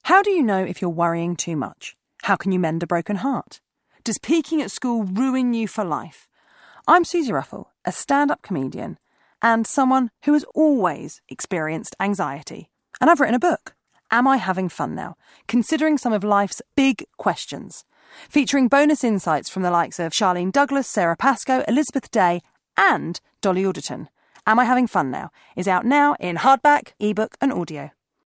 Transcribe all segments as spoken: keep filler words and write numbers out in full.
How do you know if you're worrying too much? How can you mend a broken heart? Does peaking at school ruin you for life? I'm Susie Ruffle, a stand-up comedian and someone who has always experienced anxiety. And I've written a book, Am I Having Fun Now? Considering some of life's big questions. Featuring bonus insights from the likes of Charlene Douglas, Sarah Pascoe, Elizabeth Day and Dolly Alderton. Am I Having Fun Now? Is out now in hardback, ebook and audio.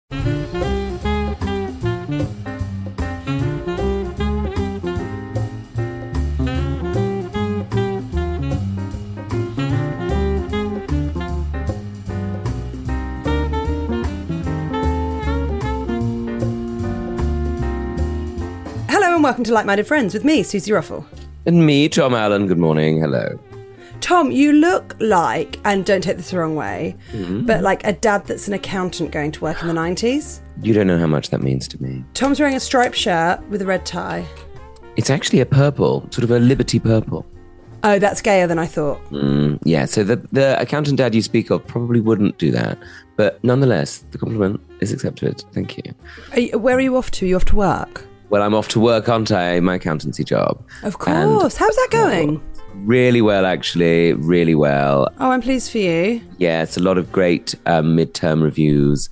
Hello and welcome to Like-Minded Friends with me, Susie Ruffle. And me, Tom Allen. Good morning. Hello. Tom, you look like, and don't take this the wrong way, Mm-hmm. but like a dad that's an accountant going to work in the nineties. You don't know how much that means to me. Tom's wearing a striped shirt with a red tie. It's actually a purple, sort of a Liberty purple. Oh, that's gayer than I thought. Mm, yeah, so the, the accountant dad you speak of probably wouldn't do that. But nonetheless, the compliment is accepted. Thank you. Are you. Where are you off to? Are you off to work? Well, I'm off to work, aren't I? My accountancy job. Of course. How's that going? Really well, actually. Really well. Oh, I'm pleased for you. Yeah, it's a lot of great um, midterm reviews.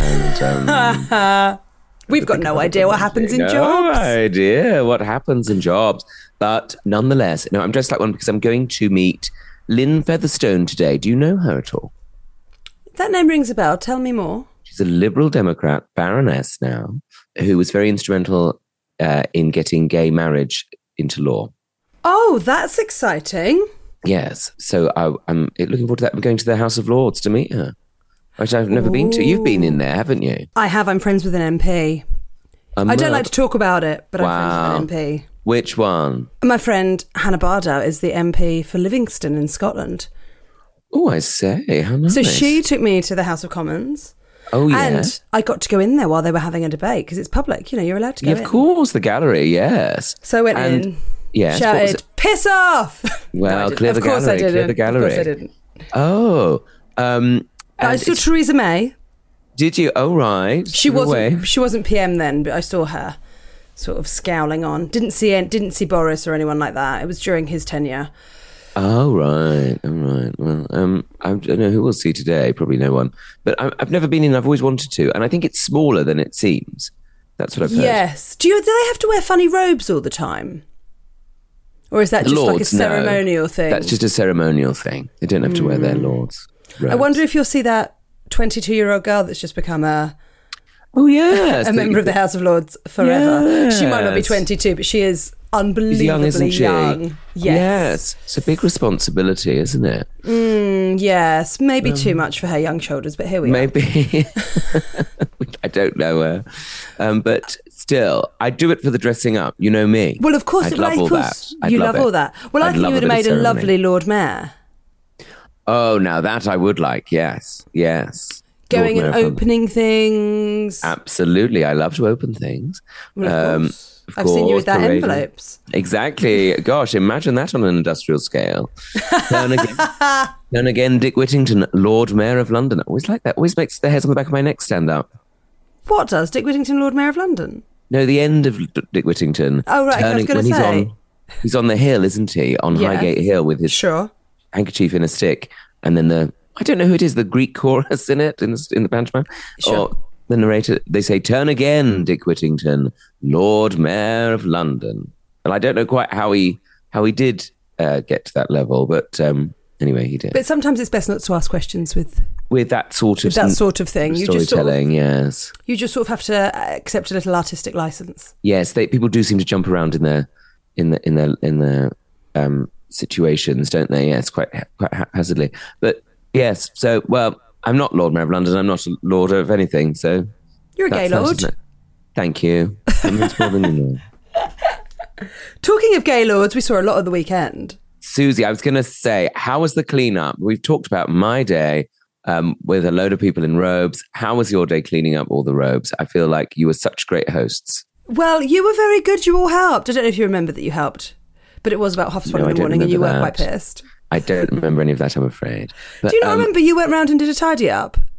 And um, We've got no idea what happens in no jobs. No idea what happens in jobs. But nonetheless, no, I'm dressed like one because I'm going to meet Lynn Featherstone today. Do you know her at all? That name rings a bell. Tell me more. She's a Liberal Democrat baroness now, who was very instrumental uh, in getting gay marriage into law. Oh, that's exciting. Yes. So I, I'm looking forward to that. I'm going to the House of Lords to meet her, which I've never Ooh. been to. You've been in there, haven't you? I have. I'm friends with an M P. I'm I don't not. like to talk about it, but wow. I'm friends with an M P. Which one? My friend Hannah Bardow is the M P for Livingston in Scotland. Oh, I say. How nice. So she took me to the House of Commons. Oh, yes. And I got to go in there while they were having a debate because it's public. You know, you're allowed to go yeah, in. Of course, the gallery, yes. So I went and, in, yes, shouted, piss off! Well, no, clear the of course gallery, I didn't. clear the gallery. Of course I didn't. Oh. Um, I saw Theresa May. Did you? Oh, right. She no wasn't. way. She wasn't P M then, but I saw her sort of scowling on. Didn't see didn't see Boris or anyone like that. It was during his tenure. Oh, right. All right. Well, um, I don't know who we'll see today. Probably no one. But I, I've never been in. I've always wanted to. And I think it's smaller than it seems. That's what I've heard. Yes. Do you? Do they have to wear funny robes all the time? Or is that The just lords, like a ceremonial no. thing? That's just a ceremonial thing. They don't have to mm. wear their lords' robes. I wonder if you'll see that twenty-two-year-old girl that's just become a... Oh, yes. a member of the House of Lords forever. Yes. She might not be twenty-two, but she is unbelievably young, isn't she? young. Yes. yes. It's a big responsibility, isn't it? Mm, yes. Maybe um, too much for her young shoulders, but here we maybe. are. Maybe. I don't know her. Um, but still, I'd do it for the dressing up. You know me. Well, of course. I'd it, love like, all course that. you love, love all that. Well, I'd I think you would have made a lovely Lord Mayor. Oh, now that I would like. Yes. Yes. Going and opening things. Absolutely. I love to open things. Well, of um, course. of I've course, seen you with that courageous. envelopes. Exactly. Gosh, imagine that on an industrial scale. Then again, then again, Dick Whittington, Lord Mayor of London. I always like that. Always makes the hairs on the back of my neck stand up. What does? Dick Whittington, Lord Mayor of London? No, the end of D- Dick Whittington. Oh, right. Turning, I was going to say. He's on, he's on the hill, isn't he? On yeah. Highgate Hill with his sure. handkerchief in a stick. And then the... I don't know who it is, the Greek chorus in it, in the, in the pantomime. Sure. Or the narrator, they say, turn again, Dick Whittington, Lord Mayor of London. And I don't know quite how he how he did uh, get to that level, but um, anyway, he did. But sometimes it's best not to ask questions with... With that sort of... With that sort of thing. You just storytelling, sort of, yes. You just sort of have to accept a little artistic license. Yes, they, people do seem to jump around in their, in the, in their, in their um, situations, don't they? Yes, quite, quite haphazardly. But... Yes, so, well, I'm not Lord Mayor of London. I'm not a Lord of anything, so... You're a gay lord. Nice, Thank you. More than you know. Talking of gay lords, we saw a lot of the weekend. Susie, I was going to say, how was the clean-up? We've talked about my day um, with a load of people in robes. How was your day cleaning up all the robes? I feel like you were such great hosts. Well, you were very good. You all helped. I don't know if you remember that you helped, but it was about half past one no, in the morning and you that. were quite pissed. I don't remember any of that, I'm afraid. But, Do you not um, remember you went round and did a tidy up?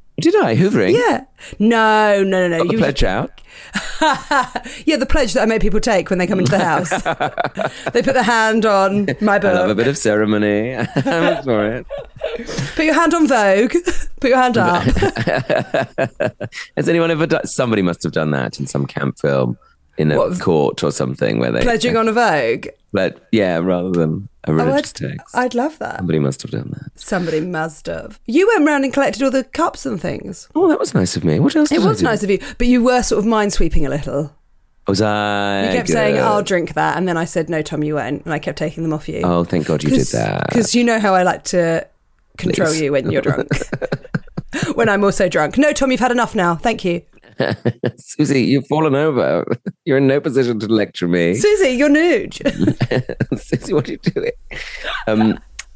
Did I? Hoovering? Yeah. No, no, no, no. Got the You- pledge out. yeah, the pledge that I make people take when they come into the house. They put their hand on my book. I love a bit of ceremony. I'm up for it. Put your hand on Vogue. Put your hand up. Has anyone ever done? Somebody must have done that in some camp film, in a What? court or something, where they Pledging on a Vogue. But yeah, rather than a Oh, religious I'd, text. I'd love that. Somebody must have done that. Somebody must have. You went round and collected all the cups and things. Oh, that was nice of me. What else? It did I was do? nice of you, but you were sort of mind sweeping a little. Was I? You kept good? saying, I'll drink that. And then I said, no, Tom, you won't. And I kept taking them off you. Oh, thank God you did that. Because you know how I like to control Please. you when you're drunk. When I'm also drunk. No, Tom, you've had enough now. Thank you. Susie, you've fallen over. You're in no position to lecture me. Susie, you're nude. Susie, what are you doing? Um,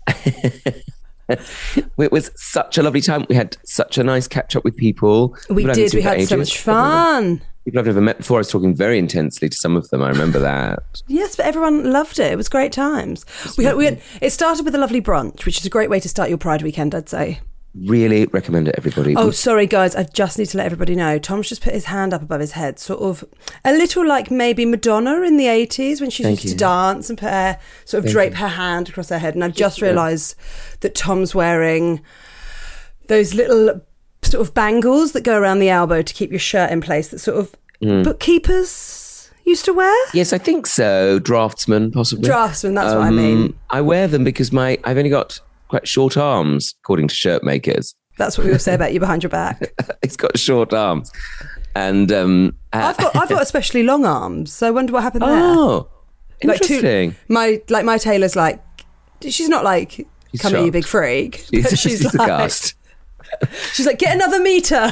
it was such a lovely time. We had such a nice catch up with people. We People I hadn't did. seen We for had so ages. much fun. People I've never met before. I was talking very intensely to some of them. I remember that. Yes, but everyone loved it. It was great times. We had, we had, it started with a lovely brunch, which is a great way to start your Pride weekend, I'd say. Really recommend it, everybody. Oh, We- sorry, guys. I just need to let everybody know. Tom's just put his hand up above his head, sort of a little like maybe Madonna in the eighties when she Thank used to you. dance and put her, sort of Thank drape you. her hand across her head. And I've just realised that Tom's wearing those little sort of bangles that go around the elbow to keep your shirt in place that sort of Mm. bookkeepers used to wear. Yes, I think so. Draftsman, possibly. Draftsman, that's what I Um, mean. I wear them because my I've only got quite short arms, according to shirt makers. That's what we all say about you behind your back. It's got short arms, and um, uh, I've got I've got especially long arms, so I wonder what happened there. oh, Like two- interesting. my like my tailor's like, she's not like, She's come at you, shocked. big freak. She's, but she's, she's like, aghast. she's like, get another meter.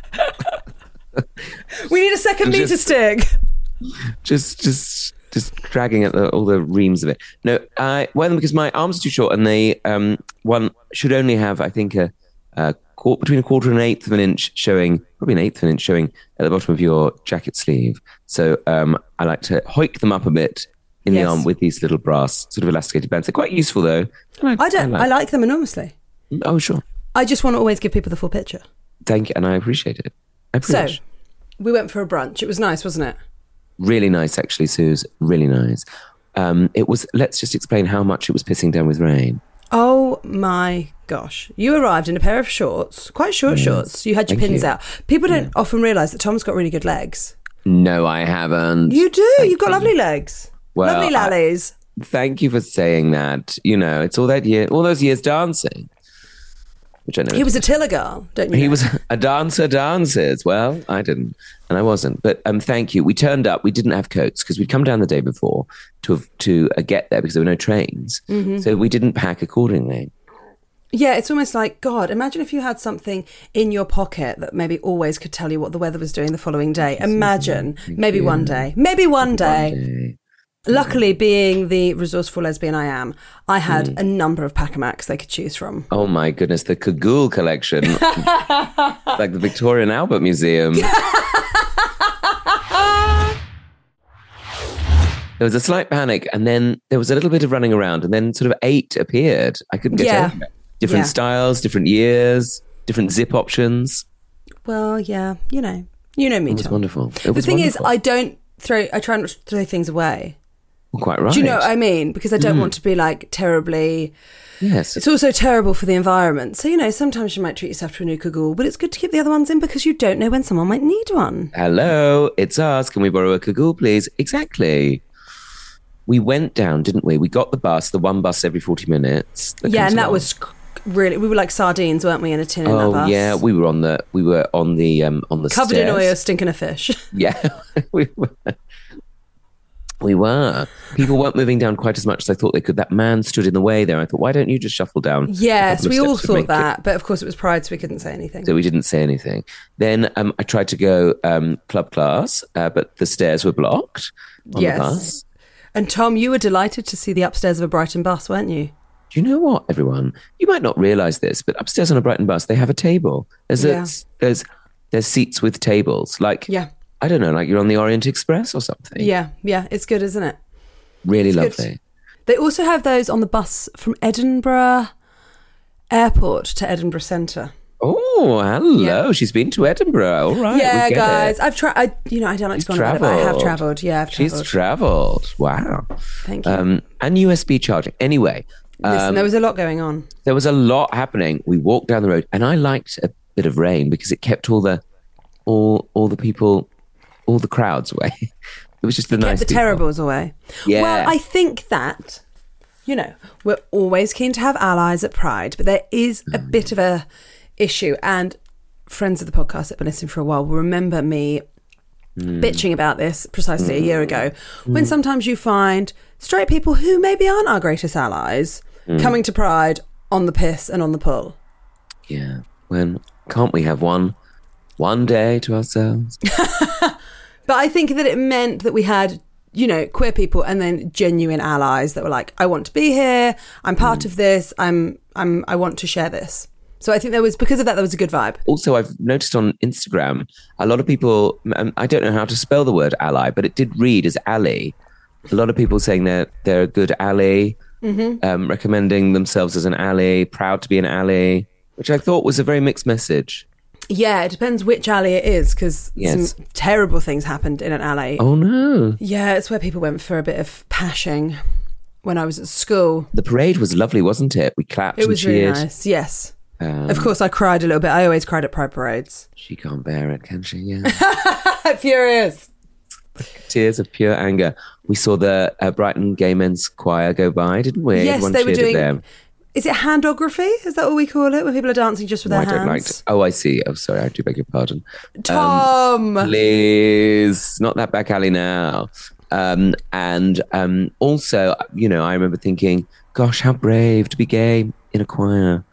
We need a second meter Just- stick. just just just dragging at the, all the reams of it. No, I wear them because my arms are too short, and they um one should only have, I think, a, a quar between a quarter and an eighth of an inch showing, probably an eighth of an inch showing at the bottom of your jacket sleeve. So um, I like to hoik them up a bit in Yes. the arm with these little brass sort of elasticated bands. They're quite useful, though. I don't. I like them enormously. Oh, sure. I just want to always give people the full picture. Thank you, and I appreciate it. I So appreciate. we went for a brunch. It was nice, wasn't it? Really nice, actually, Suze. Really nice. Um, it was. Let's just explain how much it was pissing down with rain. Oh my gosh. You arrived in a pair of shorts, quite short shorts. You had your Thank pins you. out. People don't often realise that Tom's got really good legs. No, I haven't. You do. Thank You've got you. lovely legs. Well, lovely I- lallies. Thank you for saying that. You know, it's all that year, all those years dancing, which I know. He was a Tiller girl, don't you He know? was a dancer. Dances. Well, I didn't, and I wasn't. But um, thank you. We turned up. We didn't have coats because we'd come down the day before to to uh, get there because there were no trains. Mm-hmm. So we didn't pack accordingly. Yeah, it's almost like, God, imagine if you had something in your pocket that maybe always could tell you what the weather was doing the following day. Imagine, maybe you. one day, maybe one day. Okay. Luckily, being the resourceful lesbian I am, I had Hmm. a number of Pacamacs they could choose from. Oh my goodness, the Cagoule collection, like the Victoria and Albert Museum. There was a slight panic, and then there was a little bit of running around, and then sort of eight appeared. I couldn't get Yeah. over it. Different Yeah. styles, different years, different zip options. Well, yeah, you know, you know me, It was Tom. wonderful. It The was thing is, wonderful. I don't throw, I try not to throw things away. Well, quite right. Do you know what I mean? Because I don't Mm. want to be like terribly... Yes. It's also terrible for the environment. So, you know, sometimes you might treat yourself to a new cagoule, but it's good to keep the other ones in because you don't know when someone might need one. Hello, it's us. Can we borrow a Cagoule, please? Exactly. We went down, didn't we? We got the bus, the one bus every forty minutes. Yeah, comes and that along. was c- really, we were like sardines, weren't we, in a tin in that Oh bus? yeah, we were on the we were on the um on the Covered in stairs. oil, stinking of fish. Yeah, we were. We were. People weren't moving down quite as much as I thought they could. That man stood in the way there. I thought, why don't you just shuffle down? a Yes, couple of we all steps to thought make it- that, but of course it was Pride, so we couldn't say anything. So we didn't say anything. Then um, I tried to go um, club class, uh, but the stairs were blocked on Yes. the bus. And Tom, you were delighted to see the upstairs of a Brighton bus, weren't you? Do you know what, everyone? You might not realise this, but upstairs on a Brighton bus, they have a table. There's Yeah. a, there's there's seats with tables. Like Yeah. I don't know, like you're on the Orient Express or something. Yeah, yeah, it's good, isn't it? Really It's good. lovely. They also have those on the bus from Edinburgh Airport to Edinburgh Centre. Oh, hello. Yeah. She's been to Edinburgh. All right. Yeah, we get guys. it. I've tried. You know, I don't like She's to go on about it, but I have travelled. travelled. Yeah, I've travelled. She's travelled. Wow. Thank you. Um, and U S B charging. Anyway, Listen, um, there was a lot going on. there was a lot happening. We walked down the road, and I liked a bit of rain because it kept all the, all all the people, all the crowds away. It was just the Kept nice the people. terribles away. Yeah. Well, I think that, you know, we're always keen to have allies at Pride, but there is a Mm. bit of a issue. And friends of the podcast that have been listening for a while will remember me Mm. bitching about this precisely a year ago, when sometimes you find straight people who maybe aren't our greatest allies Mm. coming to Pride on the piss and on the pull. Yeah. When can't we have one, one day to ourselves? But I think that it meant that we had, you know, queer people and then genuine allies that were like, I want to be here. I'm part of this. I'm, I'm, I want to share this. So I think there was, because of that, there was a good vibe. Also, I've noticed on Instagram, a lot of people, um, I don't know how to spell the word ally, but it did read as ally. A lot of people saying they're, they're a good ally, Mm-hmm. um, recommending themselves as an ally, proud to be an ally, which I thought was a very mixed message. Yeah, it depends which alley it is, because Yes. some terrible things happened in an alley. Oh, no. Yeah, it's where people went for a bit of pashing when I was at school. The parade was lovely, wasn't it? We clapped It and was really cheered. nice, yes. Um, Of course, I cried a little bit. I always cried at Pride parades. She can't bear it, can she? Yeah. Furious. Tears of pure anger. We saw the uh, Brighton Gay Men's Choir go by, didn't we? Yes, Everyone they were cheered at doing. them. Is it handography? Is that what we call it? When people are dancing just with Oh, their I don't like hands? to. Oh, I see. Oh, sorry. I do beg your pardon. Tom! Please, not that back alley now. Um, and um, also, you know, I remember thinking, gosh, how brave to be gay in a choir.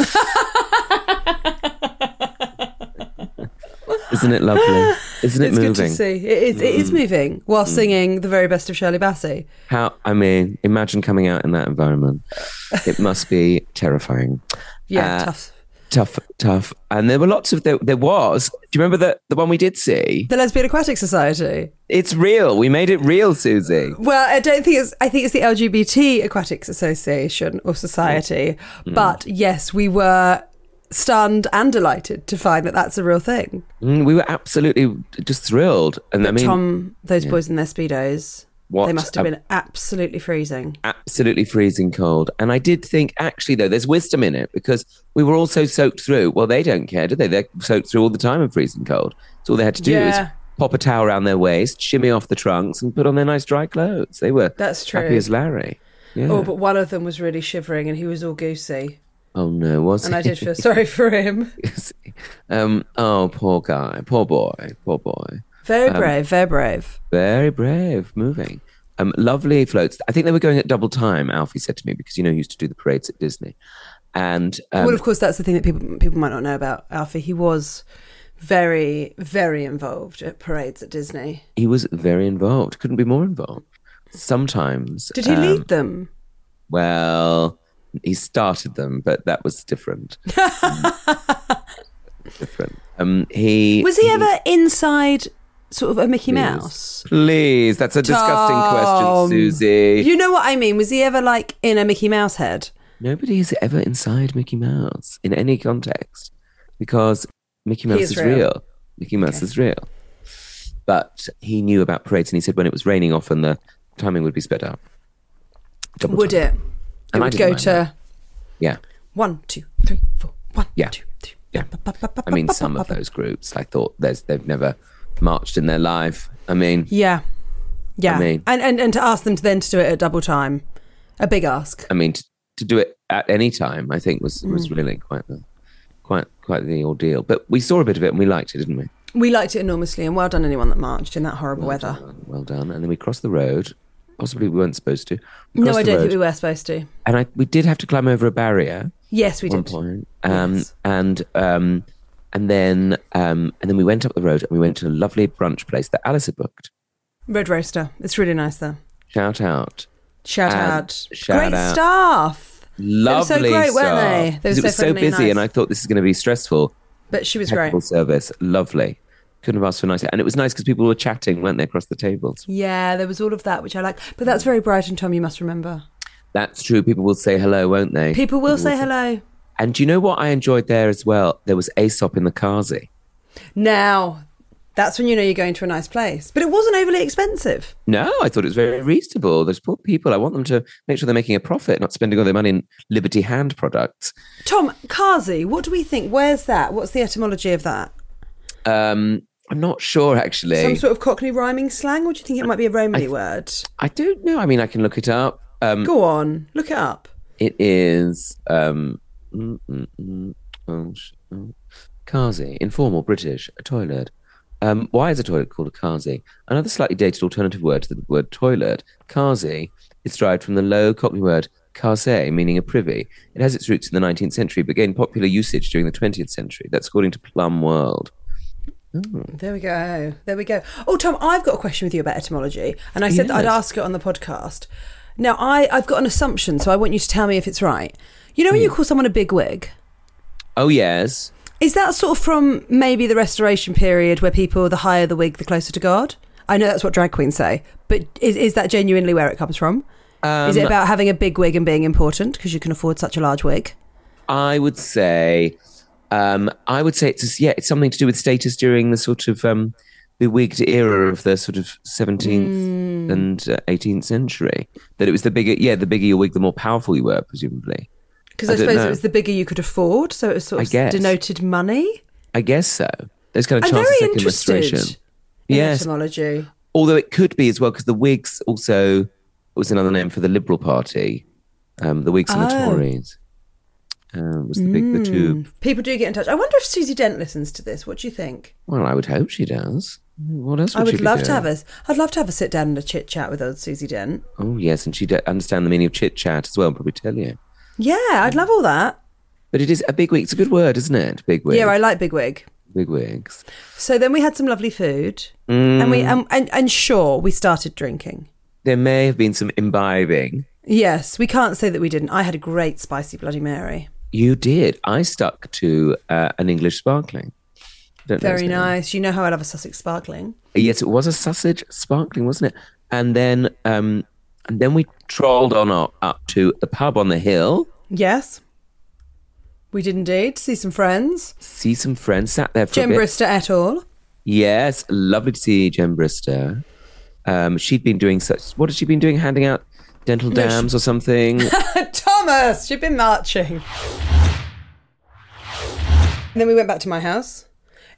Isn't it lovely? Isn't it It's moving? good to see. It is, it is moving while singing the very best of Shirley Bassey. How, I mean, imagine coming out in that environment. It must be terrifying. Yeah, Uh, tough. Tough, tough. And there were lots of, there, there was, do you remember the, the one we did see? The Lesbian Aquatic Society. It's real. We made it real, Susie. Well, I don't think it's, I think it's the L G B T Aquatics Association or Society. Mm. But yes, we were stunned and delighted to find that that's a real thing. Mm, we were absolutely just thrilled. And I mean, Tom, those boys in their Speedos, What they must have a- been absolutely freezing. absolutely freezing cold. And I did think, actually, though, there's wisdom in it because we were all so soaked through. Well, they don't care, do they? They're soaked through all the time in freezing cold. So all they had to do Yeah. is pop a towel around their waist, shimmy off the trunks, and put on their nice dry clothes. They were That's true. happy as Larry. Yeah. Oh, but one of them was really shivering and he was all goosey. Oh, no, was And he? I did feel sorry for him. um, oh, poor guy. Poor boy. Poor boy. Very Um, brave, very brave. Very brave, moving. Um, lovely floats. I think they were going at double time, Alfie said to me, because, you know, he used to do the parades at Disney. And um, Well, of course, that's the thing that people people might not know about Alfie. He was very, very involved at parades at Disney. he was very involved. Couldn't be more involved. Sometimes. Did he um, lead them? Well, he started them, but that was different. Um, different. Um, he Was he ever inside sort of a Mickey Please. Mouse? Please, that's a disgusting Tom. question, Susie. You know what I mean? Was he ever like in a Mickey Mouse head? Nobody is ever inside Mickey Mouse in any context because Mickey Mouse is is, real. real. Mickey Mouse is real. But he knew about parades and he said when it was raining, often the timing would be sped up. Double Would time. it? It And I would didn't go mind to that. Yeah. one, two, three, four, one, Yeah. two, three. Yeah. I mean, some of those groups, I thought there's, they've never marched in their life. I mean, Yeah. Yeah. I mean- and, and and to ask them to then to do it at double time, a big ask. I mean, to, to do it at any time, I think was, Mm. was really quite the, quite, quite the ordeal. But we saw a bit of it and we liked it, didn't we? We liked it enormously, and well done anyone that marched in that horrible Well weather. done, well done. And then we crossed the road. Possibly we weren't supposed to. We No, crossed I the don't road, think we were supposed to. And I, we did have to climb over a barrier Yes, we at one did. point. Um, Yes. And um, and then um, and then we went up the road and we went to a lovely brunch place that Alice had booked. Red Roaster. It's really nice there. Shout out. Shout And out. shout Great out. staff. Lovely They were so great, weren't staff. they? They were 'Cause it so was so friendly and busy nice. and I thought this is going to be stressful. But she was great. Impeccable service. Lovely. Couldn't have asked for nicer. And it was nice because people were chatting, weren't they, across the tables. Yeah, there was all of that, which I like. But that's very Brighton, Tom, you must remember. That's true. People will say hello, won't they? People will say hello. And do you know what I enjoyed there as well? There was Aesop in the Kazi. Now, that's when you know you're going to a nice place. But it wasn't overly expensive. No, I thought it was very reasonable. Those poor people, I want them to make sure they're making a profit, not spending all their money in Liberty Hand products. Tom, Kazi, what do we think? Where's that? What's the etymology of that? Um, I'm not sure, actually. Some sort of Cockney rhyming slang? Or do you think it might be a Romany I, word? I don't know. I mean, I can look it up. Um, Go on, look it up. It is um, mm, mm, mm, oh, sh- oh, Kazi, informal British, a toilet. Um, why is a toilet called a Kazi? Another slightly dated alternative word to the word toilet, Kazi, is derived from the Low Cockney word Kaze, meaning a privy. It has its roots in the nineteenth century, but gained popular usage during the twentieth century. That's according to Plum World. Oh. There we go. There we go. Oh, Tom, I've got a question with you about etymology, and I said yes. that I'd ask it on the podcast. Now, I, I've got an assumption, so I want you to tell me if it's right. You know when mm. you call someone a bigwig? Oh, yes. Is that sort of from maybe the Restoration period where people, the higher the wig, the closer to God? I know that's what drag queens say, but is, is that genuinely where it comes from? Um, is it about having a big wig and being important because you can afford such a large wig? I would say, um, I would say it's yeah, it's something to do with status during the sort of um, bewigged era of the sort of seventeenth mm. and uh, eighteenth century. That it was the bigger, yeah, the bigger your wig, the more powerful you were, presumably. Because I, I suppose know. it was the bigger you could afford, so it was sort of denoted money. I guess so. Those kind of I'm chances very of second restoration. In yes. etymology. Although it could be as well, because the Whigs also was another name for the Liberal Party. Um, the Whigs and oh. the Tories um, was the big, mm. the two. People do get in touch. I wonder if Susie Dent listens to this. What do you think? Well, I would hope she does. What else would I would she be love doing? to have a. I'd love to have a sit down and a chit chat with old Susie Dent. Oh yes, and she'd understand the meaning of chit chat as well, and probably tell you. Yeah, I'd love all that. But it is a big wig. It's a good word, isn't it? Big wig. Yeah, I like big wig. Big wigs. So then we had some lovely food, mm. and we and, and and sure we started drinking. There may have been some imbibing. Yes, we can't say that we didn't. I had a great spicy Bloody Mary. You did. I stuck to uh, an English sparkling. Don't Very nice. You know how I love a Sussex sparkling. Yes, it was a Sussex sparkling, wasn't it? And then, um, and then we trolled on up, up to the pub on the hill. Yes, we did indeed. See some friends. See some friends. Sat there for Jem a bit. Brister et al. Yes, lovely to see Jem Brister. Um, she'd been doing such. What had she been doing? Handing out dental no, dams she... or something? Thomas, she'd been marching. And then we went back to my house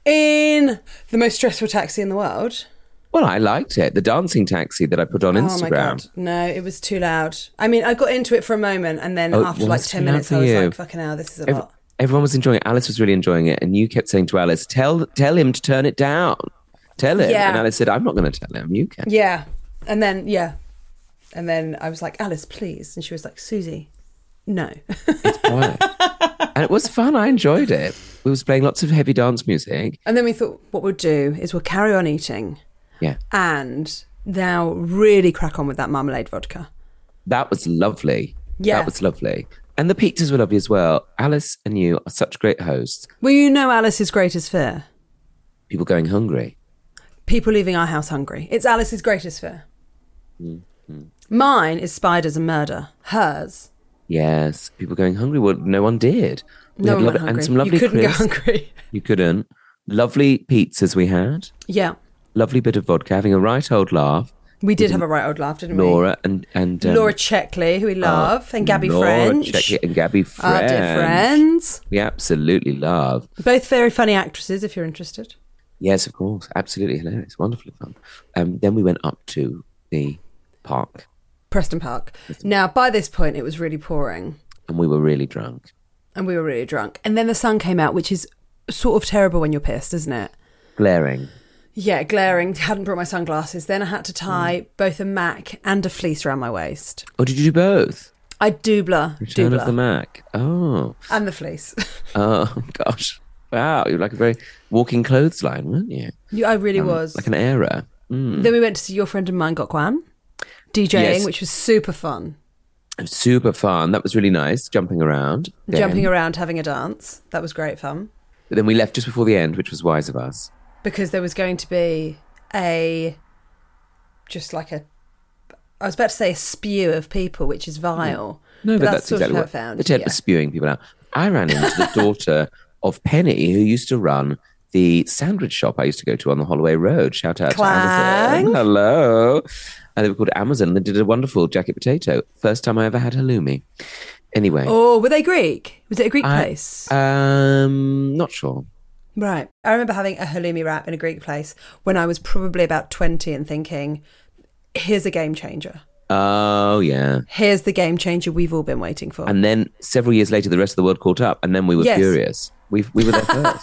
in the most stressful taxi in the world. Well, I liked it. The dancing taxi that I put on oh Instagram. Oh my God. No, it was too loud. I mean, I got into it for a moment and then oh, after like ten minutes, I was you? like, fucking hell, this is a Every- lot. Everyone was enjoying it. Alice was really enjoying it. And you kept saying to Alice, tell tell him to turn it down. Tell him. Yeah. And Alice said, I'm not going to tell him. You can. Yeah. And then, yeah. And then I was like, Alice, please. And she was like, Susie, no. It's quiet. And it was fun. I enjoyed it. We was playing lots of heavy dance music. And then we thought what we'll do is we'll carry on eating. Yeah. And now really crack on with that marmalade vodka. That was lovely. Yeah. That was lovely. And the pizzas were lovely as well. Alice and you are such great hosts. Well, you know Alice's greatest fear? People going hungry. People leaving our house hungry. It's Alice's greatest fear. Mm-hmm. Mine is spiders and murder. Hers. Yes. People going hungry. Well, no one did. We no had one lo- went hungry. And some lovely You couldn't crisps. go hungry. You couldn't. Lovely pizzas we had. Yeah. Lovely bit of vodka, having a right old laugh. We did have a right old laugh, didn't Laura we? Laura and... and um, Laura Checkley, who we love, uh, and Gabby Laura French. Checkley and Gabby French. Our dear friends. We absolutely love. Both very funny actresses, if you're interested. Yes, of course. Absolutely hilarious. Wonderfully fun. Um, then we went up to the park. Preston Park. Preston. Now, by this point, it was really pouring. And we were really drunk. And we were really drunk. And then the sun came out, which is sort of terrible when you're pissed, isn't it? Glaring. Yeah, glaring. Hadn't brought my sunglasses. Then I had to tie mm. both a Mac and a fleece around my waist. Oh, did you do both? I doubler. Return doubler. of the Mac. Oh. And the fleece. Oh, gosh. Wow. You were like a very walking clothesline, weren't you? you I really um, was. Like an era. Mm. Then we went to see your friend of mine, Gokwan, DJing, yes. which was super fun. Super fun. That was really nice. Jumping around. Jumping then. around, having a dance. That was great fun. But then we left just before the end, which was wise of us. Because there was going to be a, just like a, I was about to say a spew of people, which is vile. No, but, but that's, that's sort exactly of how what it found. the Ted yeah. was spewing people out. I ran into the daughter of Penny, who used to run the sandwich shop I used to go to on the Holloway Road. Shout out Clang. to Amazon. Hello. And they were called Amazon. They did a wonderful jacket potato. First time I ever had halloumi. Anyway. Oh, were they Greek? Was it a Greek I, place? Um, not sure. Right. I remember having a halloumi wrap in a Greek place when I was probably about twenty and thinking, here's a game changer. Oh, yeah. Here's the game changer we've all been waiting for. And then several years later, the rest of the world caught up, and then we were Yes. furious. We we were there first.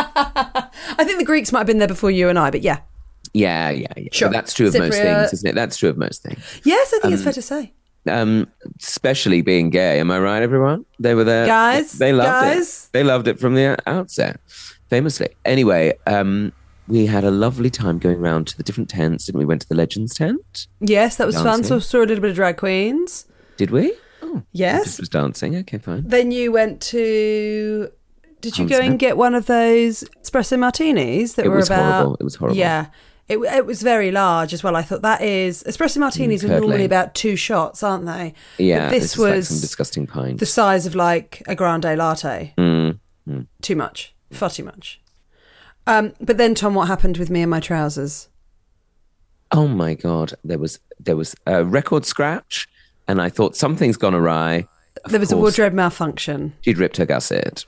I think the Greeks might have been there before you and I, but yeah. Yeah, yeah, yeah. Sure. But that's true of most Cypriot. things, isn't it? That's true of most things. Yes, I think it's fair to say. Um, especially being gay. Am I right, everyone? They were there. Guys, They loved guys. it. They loved it from the outset, famously. Anyway, um, we had a lovely time going around to the different tents, didn't we? Went to the Legends tent. Yes, that was fun. Dancing. So saw a little bit of drag queens. Did we? Oh, Yes. Just was dancing. Okay, fine. Then you went to... Did you go Huntsman. and get one of those espresso martinis that It were was about... horrible. It was horrible. Yeah. It, it was very large as well. I thought that is... Espresso martinis Mm, are normally curdling. about two shots, aren't they? Yeah, But this, this is like was some disgusting pint. the size of like a grande latte. Mm, mm. Too much. Far too much. Um, but then, Tom, what happened with me and my trousers? Oh my god, there was there was a record scratch, and I thought something's gone awry. Of There was a course, wardrobe malfunction. She'd ripped her gusset.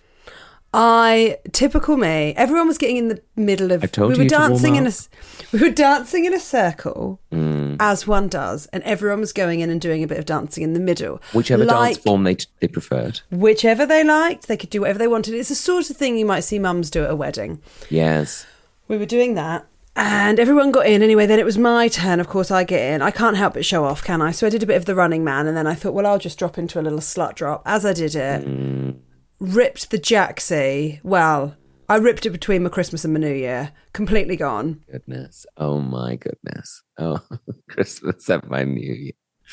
I typical me. Everyone was getting in the middle of. I told we you were to warm dancing in a. up. s- We were dancing in a circle, Mm. as one does, and everyone was going in and doing a bit of dancing in the middle. Whichever like, dance form they they preferred. whichever they liked, they could do whatever they wanted. It's the sort of thing you might see mums do at a wedding. Yes. We were doing that. And everyone got in anyway. Then it was my turn. Of course, I get in. I can't help but show off, can I? So I did a bit of the Running Man, and then I thought, well, I'll just drop into a little slut drop. As I did it, Mm. ripped the jacksie. Well, I ripped it between my Christmas and my New Year. Completely gone. Goodness. Oh my goodness. Oh, Christmas and my New Year.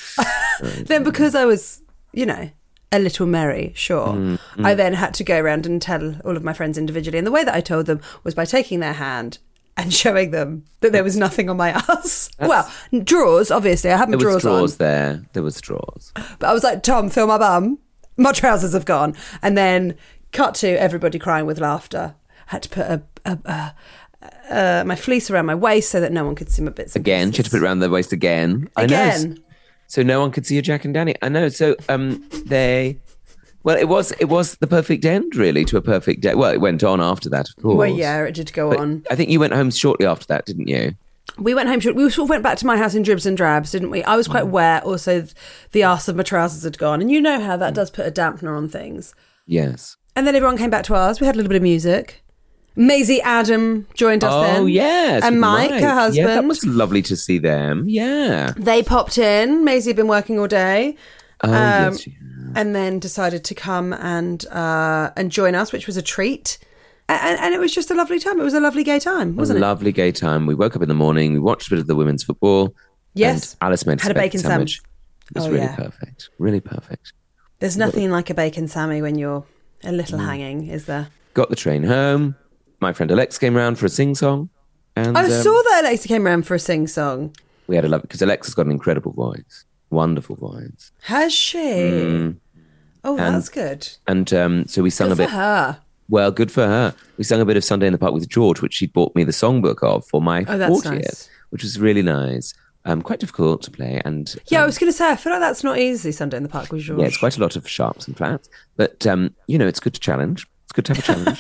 Then because I was, you know, a little merry, sure, Mm, I then had to go around and tell all of my friends individually. And the way that I told them was by taking their hand and showing them that there was nothing on my ass. Well, drawers, obviously. I had my There was drawers drawers on. there. There was drawers. But I was like, Tom, feel my bum. My trousers have gone. And then cut to everybody crying with laughter. I had to put a, a, a, uh, my fleece around my waist so that no one could see my bits and Again, she had to put it around their waist again. I know. Again. So no one could see your Jack and Danny. I know. So um, they, well, it was it was the perfect end, really, to a perfect day. Well, it went on after that, of course. Well, yeah, it did go But on. I think you went home shortly after that, didn't you? We went home. short- We sort of went back to my house in dribs and drabs, didn't we? I was quite wet. Also, the arse of my trousers had gone. And you know how that does put a dampener on things. Yes. And then everyone came back to ours. We had a little bit of music. Maisie Adam joined us then. Oh, yes. And with Mike, her husband. Yeah, that was lovely to see them. Yeah. They popped in. Maisie had been working all day. Oh, Um, yes. Yeah. And then decided to come and uh, and join us, which was a treat. And, and it was just a lovely time. It was a lovely gay time, wasn't a it? lovely gay time. We woke up in the morning. We watched a bit of the women's football. Yes. And Alice made Had a spaghetti bacon sandwich. sandwich. It was Oh, really yeah. perfect. Really perfect. There's nothing like a bacon Sammy when you're a little Mm. hanging, is there? Got the train home. My friend Alex came round for a sing-song. And I um, saw that Alexa came around for a sing song. we had a love because Alexa's got an incredible voice. Wonderful voice. Has she? Mm. Oh, And- that's good. And um, so we sung Good a for bit. her. Well, good for her. We sung a bit of Sunday in the Park with George, which she bought me the songbook of for my Oh, that's fortieth, nice. which was really nice. Um, quite difficult to play. And Yeah, I um, was going to say, I feel like that's not easy, Sunday in the Park with George. yeah, it's quite a lot of sharps and flats. But, um, you know, it's good to challenge. It's good to have a challenge.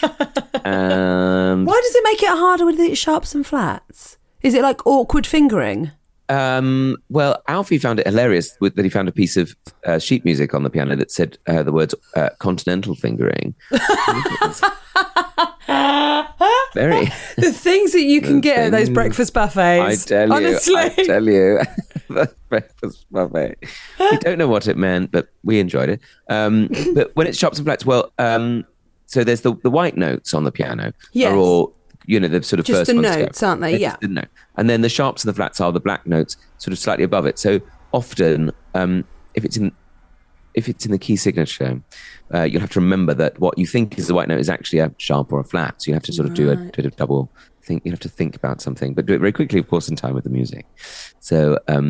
and Why does it make it harder with the sharps and flats? Is it like awkward fingering? Um, well, Alfie found it hilarious with, that he found a piece of uh, sheet music on the piano that said uh, the words uh, continental fingering. Very. The things that you can The get at those things- breakfast I buffets. tell you, honestly. I tell you. The breakfast buffet. We don't know what it meant, but we enjoyed it. Um, but when it's chops and flats, well, um, so there's the, the white notes on the piano. Yes. Are all, you know, the sort of Just first the ones to go. notes, aren't they? They're Yeah. just the note. And then the sharps and the flats are the black notes, sort of slightly above it. So often, um, if it's in if it's in the key signature, uh, you'll have to remember that what you think is the white note is actually a sharp or a flat. So you have to sort of do a bit of double think. You have to think about something, but do it very quickly, of course, in time with the music. So um,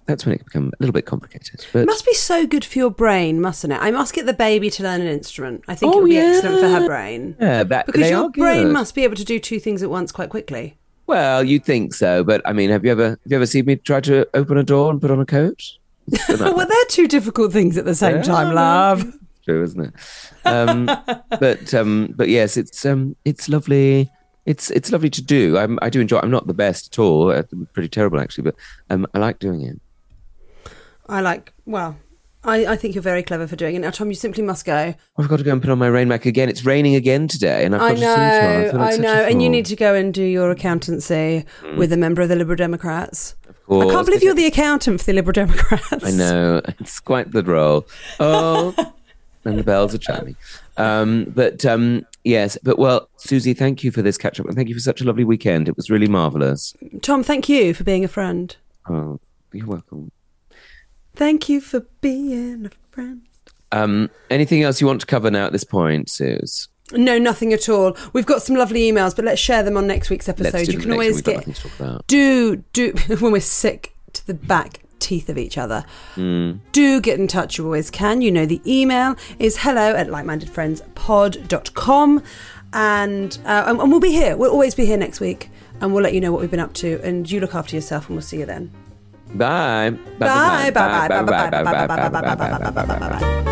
that's when it can become a little bit complicated. But It must be so good for your brain, mustn't it? I must get the baby to learn an instrument. I think Oh, it would be yeah. excellent for her brain. yeah, that, Because they your are brain good. must be able to do two things at once quite quickly. Well, you'd think so, but I mean, have you ever have you ever seen me try to open a door and put on a coat? It's been like Well, they're two difficult things at the same Yeah. time, love. true, isn't it? Um, but um, but yes, it's um, it's lovely. It's it's lovely to do. I'm, I do enjoy. I'm not the best at all. I'm pretty terrible actually, but um, I like doing it. I like, well, I, I think you're very clever for doing it. Now, Tom, you simply must go. I've got to go and put on my rain mac again. It's raining again today, and I've got I to see tomorrow. know, feel like I such a know. And you fool. need to go and do your accountancy with a member of the Liberal Democrats. Of course, I can't believe you're the accountant for the Liberal Democrats. I know, it's quite the role. Oh, and the bells are chiming. Um, but um, yes, but well, Susie, thank you for this catch up, and thank you for such a lovely weekend. It was really marvellous. Tom, thank you for being a friend. Oh, you're welcome. Thank you for being a friend. Um, anything else you want to cover now at this point, Suze? No, nothing at all. We've got some lovely emails, but let's share them on next week's episode. Let's do You them can next always week. We've got get nothing to talk about. do do when we're sick to the back teeth of each other. Mm. Do get in touch. You always can. You know the email is hello at likemindedfriendspod dot com, and, uh, and and we'll be here. We'll always be here next week, and we'll let you know what we've been up to. And you look after yourself, and we'll see you then. Bye. Bye bye bye bye bye bye bye bye bye bye bye bye bye bye bye.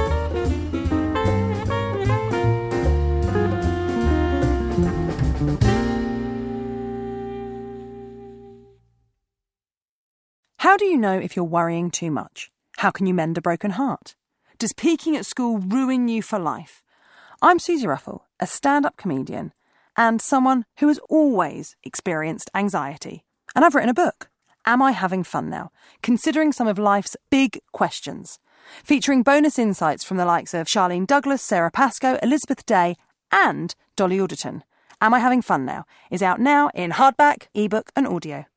How do you know if you're worrying too much? How can you mend a broken heart? Does peaking at school ruin you for life? I'm Susie Ruffle, a stand-up comedian and someone who has always experienced anxiety. And I've written a book, Am I Having Fun Now? Considering some of life's big questions. Featuring bonus insights from the likes of Charlene Douglas, Sarah Pascoe, Elizabeth Day and Dolly Alderton. Am I Having Fun Now? Is out now in hardback, ebook and audio.